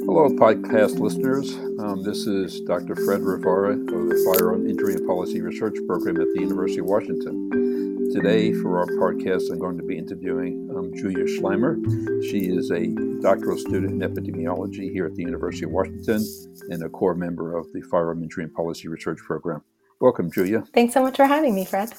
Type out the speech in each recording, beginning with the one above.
Hello, podcast listeners. This is Dr. Fred Rivara of the Firearm Injury and Policy Research Program at the University of Washington. Today, for our podcast, I'm going to be interviewing Julia Schleimer. She is a doctoral student in epidemiology here at the University of Washington and a core member of the Firearm Injury and Policy Research Program. Welcome, Julia. Thanks so much for having me, Fred.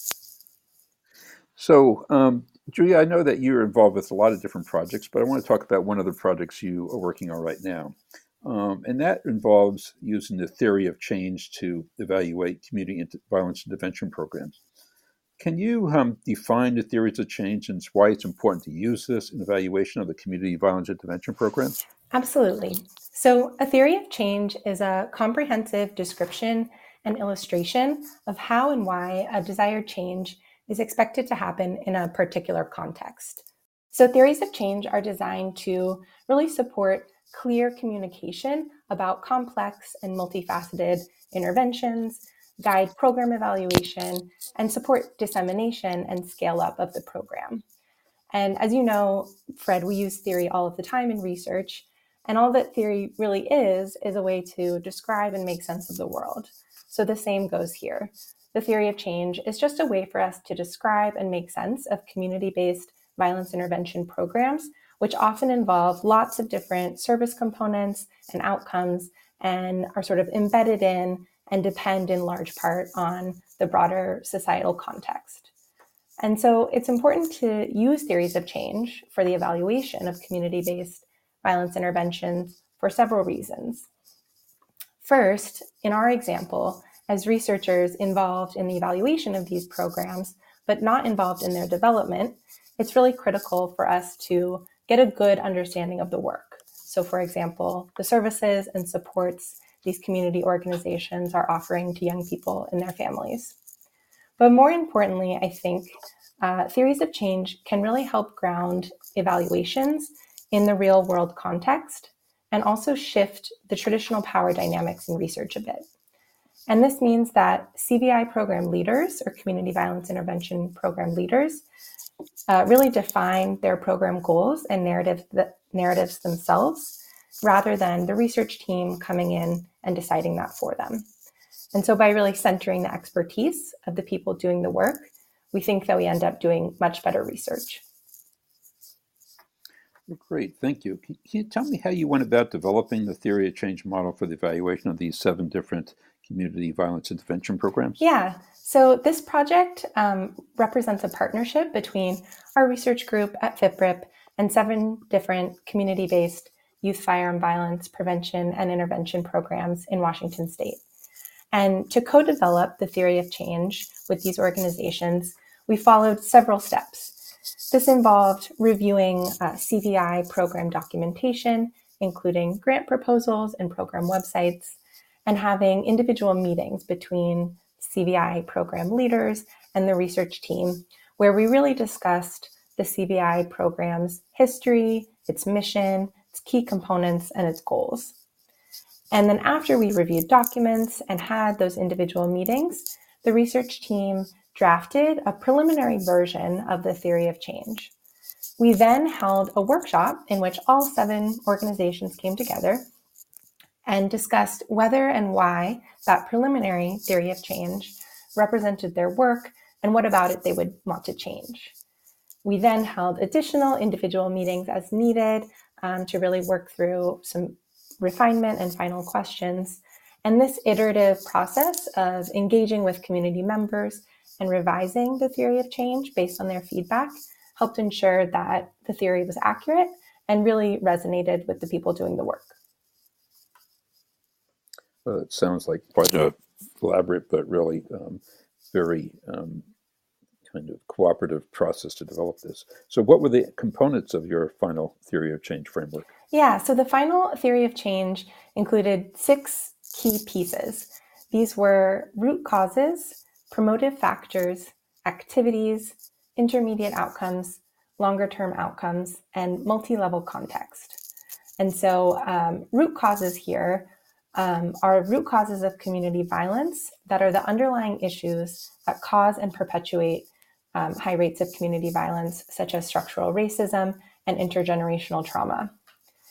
So, Julia, I know that you're involved with a lot of different projects, but I want to talk about one of the projects you are working on right now. And that involves using the theory of change to evaluate community violence intervention programs. Can you define the theories of change and why it's important to use this in evaluation of the community violence intervention programs? Absolutely. So a theory of change is a comprehensive description and illustration of how and why a desired change is expected to happen in a particular context. So theories of change are designed to really support clear communication about complex and multifaceted interventions, guide program evaluation, and support dissemination and scale up of the program. And as you know, Fred, we use theory all of the time in research. And all that theory really is a way to describe and make sense of the world. So the same goes here. The theory of change is just a way for us to describe and make sense of community-based violence intervention programs, which often involve lots of different service components and outcomes and are sort of embedded in and depend in large part on the broader societal context. And so it's important to use theories of change for the evaluation of community-based violence interventions for several reasons. First, in our example, as researchers involved in the evaluation of these programs, but not involved in their development, it's really critical for us to get a good understanding of the work. So for example, the services and supports these community organizations are offering to young people and their families. But more importantly, I think theories of change can really help ground evaluations in the real world context and also shift the traditional power dynamics in research a bit. And this means that CVI program leaders or community violence intervention program leaders really define their program goals and narratives themselves rather than the research team coming in and deciding that for them. And so by really centering the expertise of the people doing the work, we think that we end up doing much better research. Great, thank you. Can you tell me how you went about developing the theory of change model for the evaluation of these 7 different community violence intervention programs? Yeah, so this project represents a partnership between our research group at FIPRIP and 7 different community-based youth firearm violence prevention and intervention programs in Washington state. And to co-develop the theory of change with these organizations, we followed several steps. This involved reviewing CVI program documentation, including grant proposals and program websites, and having individual meetings between CVI program leaders and the research team, where we really discussed the CVI program's history, its mission, its key components, and its goals. And then after we reviewed documents and had those individual meetings, the research team drafted a preliminary version of the theory of change. We then held a workshop in which all 7 organizations came together and discussed whether and why that preliminary theory of change represented their work and what about it they would want to change. We then held additional individual meetings as needed to really work through some refinement and final questions. And this iterative process of engaging with community members and revising the theory of change based on their feedback helped ensure that the theory was accurate and really resonated with the people doing the work. Well, it sounds like quite a elaborate but really very kind of cooperative process to develop this. So what were the components of your final theory of change framework? Yeah, so the final theory of change included 6 key pieces. These were root causes, promotive factors, activities, intermediate outcomes, longer-term outcomes, and multi-level context. And so root causes here are root causes of community violence that are the underlying issues that cause and perpetuate high rates of community violence, such as structural racism and intergenerational trauma.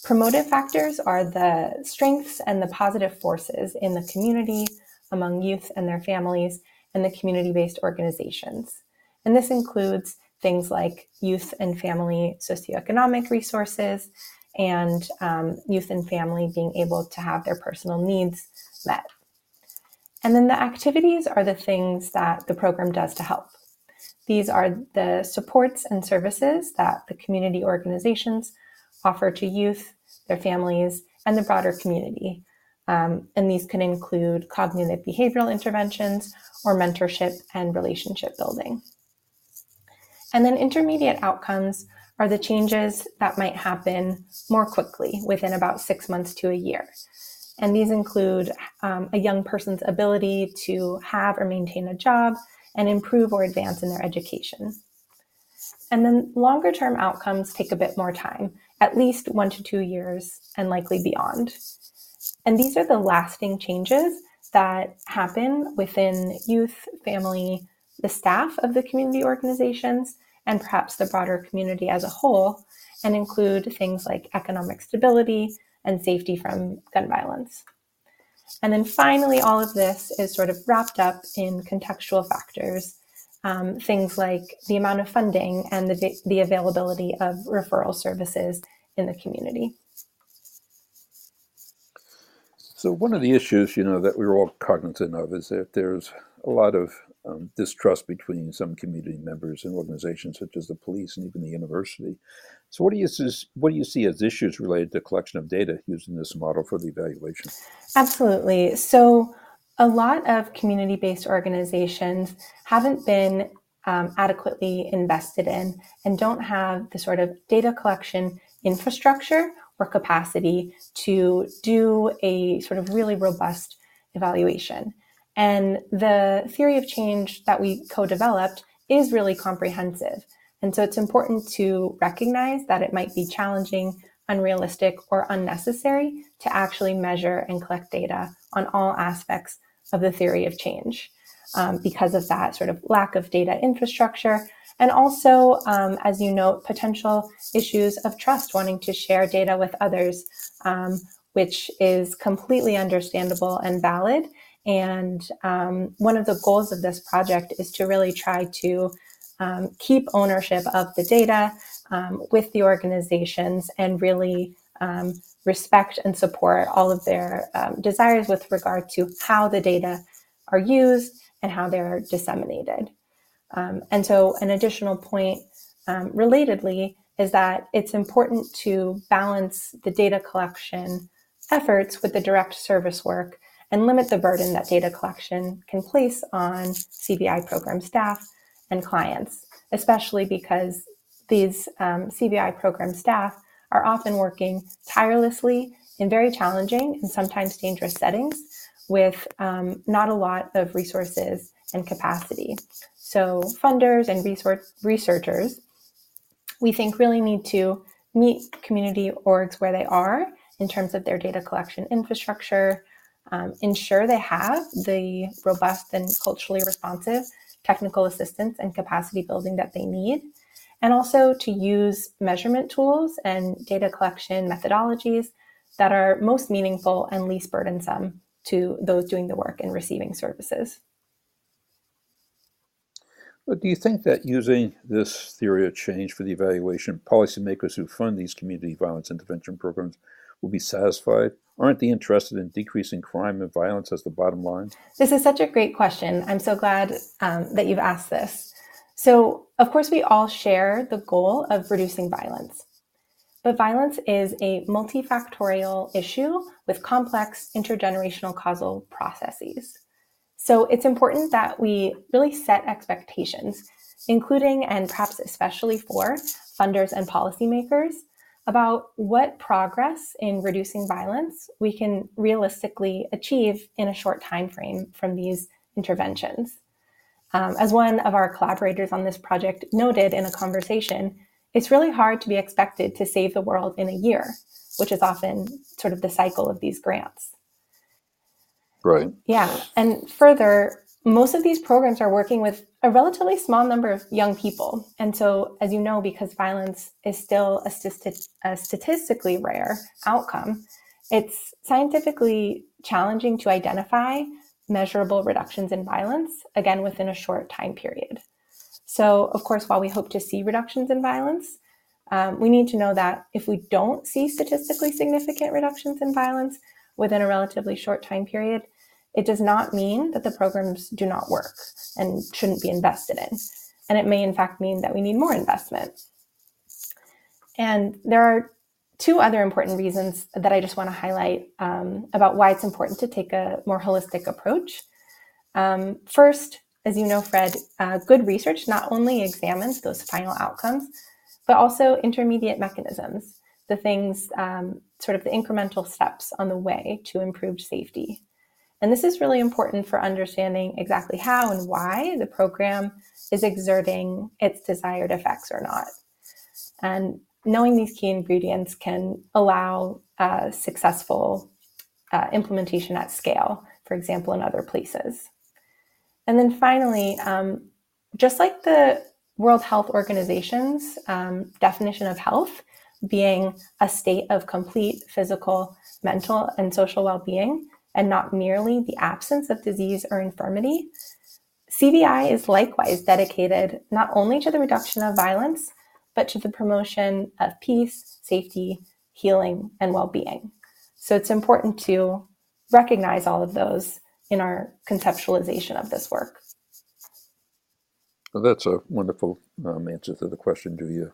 Promotive factors are the strengths and the positive forces in the community, among youth and their families, and the community-based organizations. And this includes things like youth and family socioeconomic resources and youth and family being able to have their personal needs met. And then the activities are the things that the program does to help. These are the supports and services that the community organizations offer to youth, their families, and the broader community. And these can include cognitive behavioral interventions or mentorship and relationship building. And then intermediate outcomes are the changes that might happen more quickly within about 6 months to a year. And these include a young person's ability to have or maintain a job and improve or advance in their education. And then longer term outcomes take a bit more time, at least 1 to 2 years and likely beyond. And these are the lasting changes that happen within youth, family, the staff of the community organizations, and perhaps the broader community as a whole, and include things like economic stability and safety from gun violence. And then finally, all of this is sort of wrapped up in contextual factors, things like the amount of funding and the availability of referral services in the community. So one of the issues, that we're all cognizant of is that there's a lot of distrust between some community members and organizations such as the police and even the university. So what do you see as issues related to collection of data using this model for the evaluation? Absolutely. So a lot of community-based organizations haven't been adequately invested in and don't have the sort of data collection infrastructure or capacity to do a sort of really robust evaluation. And the theory of change that we co-developed is really comprehensive. And so it's important to recognize that it might be challenging, unrealistic, or unnecessary to actually measure and collect data on all aspects of the theory of change because of that sort of lack of data infrastructure. And also, as you note, potential issues of trust, wanting to share data with others, which is completely understandable and valid. And one of the goals of this project is to really try to keep ownership of the data with the organizations and really respect and support all of their desires with regard to how the data are used and how they're disseminated. And so an additional point relatedly is that it's important to balance the data collection efforts with the direct service work and limit the burden that data collection can place on CBI program staff and clients, especially because these CBI program staff are often working tirelessly in very challenging and sometimes dangerous settings with not a lot of resources and capacity. So funders and researchers, we think, really need to meet community orgs where they are in terms of their data collection infrastructure, ensure they have the robust and culturally responsive technical assistance and capacity building that they need, and also to use measurement tools and data collection methodologies that are most meaningful and least burdensome to those doing the work and receiving services. But do you think that using this theory of change for the evaluation, policymakers who fund these community violence intervention programs will be satisfied? Aren't they interested in decreasing crime and violence as the bottom line? This is such a great question. I'm so glad that you've asked this. So, of course, we all share the goal of reducing violence. But violence is a multifactorial issue with complex intergenerational causal processes. So it's important that we really set expectations, including and perhaps especially for funders and policymakers, about what progress in reducing violence we can realistically achieve in a short time frame from these interventions. As one of our collaborators on this project noted in a conversation, it's really hard to be expected to save the world in a year, which is often sort of the cycle of these grants. Right. Yeah. And further, most of these programs are working with a relatively small number of young people. And so, as you know, because violence is still a statistically rare outcome, it's scientifically challenging to identify measurable reductions in violence, again, within a short time period. So, of course, while we hope to see reductions in violence, we need to know that if we don't see statistically significant reductions in violence within a relatively short time period, it does not mean that the programs do not work and shouldn't be invested in. And it may, in fact, mean that we need more investment. And there are two other important reasons that I just want to highlight about why it's important to take a more holistic approach. First, as you know, Fred, good research not only examines those final outcomes, but also intermediate mechanisms, the things, sort of the incremental steps on the way to improved safety. And this is really important for understanding exactly how and why the program is exerting its desired effects or not. And knowing these key ingredients can allow successful implementation at scale, for example, in other places. And then finally, just like the World Health Organization's definition of health being a state of complete physical, mental, and social well-being, and not merely the absence of disease or infirmity, CVI is likewise dedicated not only to the reduction of violence, but to the promotion of peace, safety, healing, and well-being. So it's important to recognize all of those in our conceptualization of this work. Well, that's a wonderful answer to the question, Julia.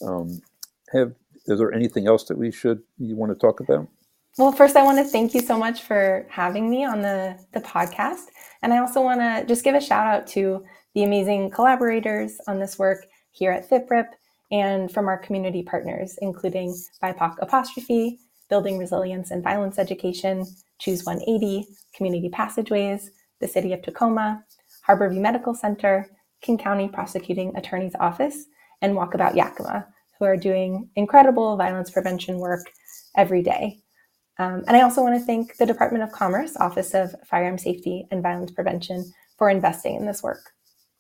Is there anything else that you want to talk about? Well, first, I want to thank you so much for having me on the podcast. And I also want to just give a shout out to the amazing collaborators on this work here at FIPRIP and from our community partners, including BIPOC Apostrophe, Building Resilience and Violence Education, Choose 180, Community Passageways, the City of Tacoma, Harborview Medical Center, King County Prosecuting Attorney's Office, and Walkabout Yakima, who are doing incredible violence prevention work every day. And I also want to thank the Department of Commerce Office of Firearm Safety and Violence Prevention for investing in this work.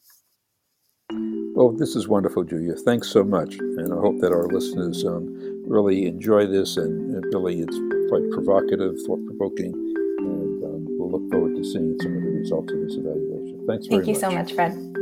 Well, this is wonderful, Julia. Thanks so much. And I hope that our listeners really enjoy this, and really it's quite provocative, thought-provoking, and we'll look forward to seeing some of the results of this evaluation. Thanks very much. Thank you so much, Fred.